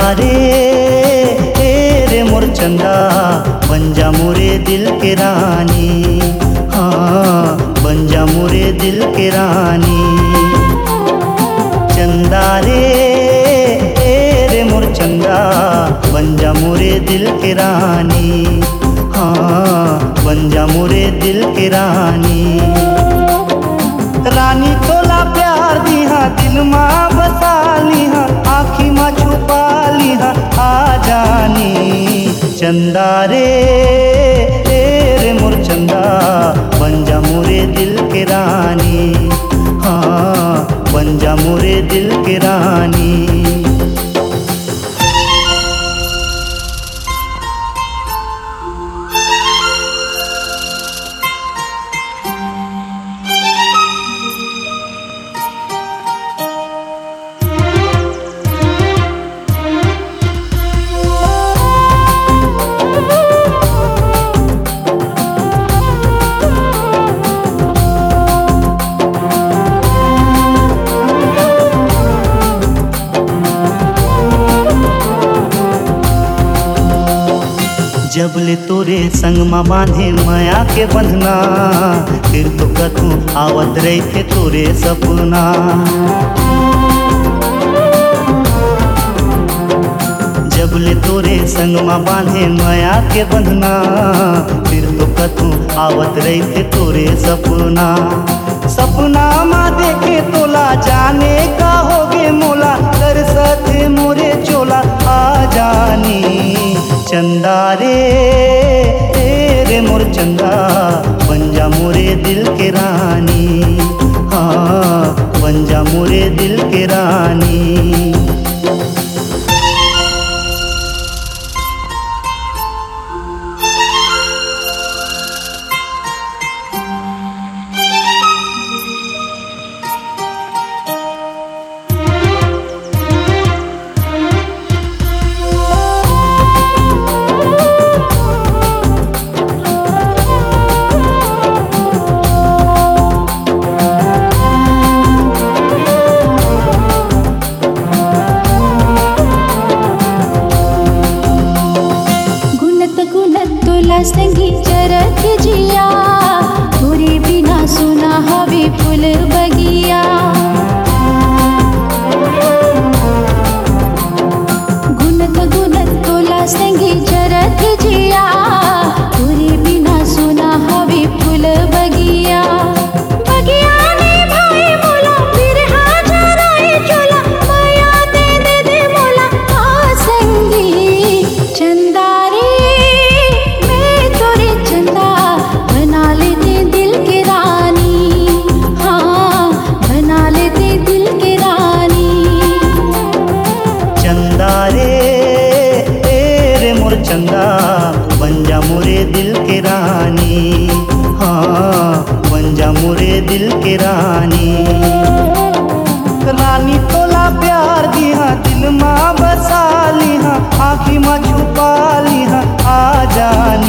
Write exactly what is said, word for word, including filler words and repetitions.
रे ए रे मोर चंदा बन जा मोरे दिल के रानी। हाँ बन जा मोरे दिल के रानी। चंदा रे ए रे मोर चंदा बन जा मोरे दिल के रानी। हाँ बन जा मोरे दिल के रानी। रानी तोला प्यार दिहा दिल माँ बसा लिहा आँखी माँ छुपा लिहा आ जानी। चंदा रे ए रे मोर चंदा बन जा मोरे दिल के रानी। हाँ बन जा मोरे दिल के रानी। जबले तोरे संग माँ बांधे माया के बंधना फिर तो कथू आवत रही थे तोरे सपना। जबले तोरे संग माँ बांधे माया के बंधना फिर तो कथू आवत रही थे तोरे सपना। सपना माँ देखे तोला जाने का होगे मोला कर सथे मोरे चोला आ जानी। चंदा रे ए रे मोर चंदा बन जा मोरे दिल के रानी। हाँ बन जा मोरे दिल के रानी। संगी चरत जिया तोरे बिना सुना हवे फूल बगिया। गुनत गुनत तोला संगी चरत जिया तोरे बिना सुना हवे फूल बगिया। बगिया ने भाई मोला फिर हाजराए चोला माया दे दे दे मोला आ संगी। चंदा चंदा बन जा मोरे दिल के रानी। हाँ बन जा मोरे दिल के रानी। रानी तोला प्यार दिहा दिल माँ बसा लिहा आँखी माँ छुपा लिहा आ जानी।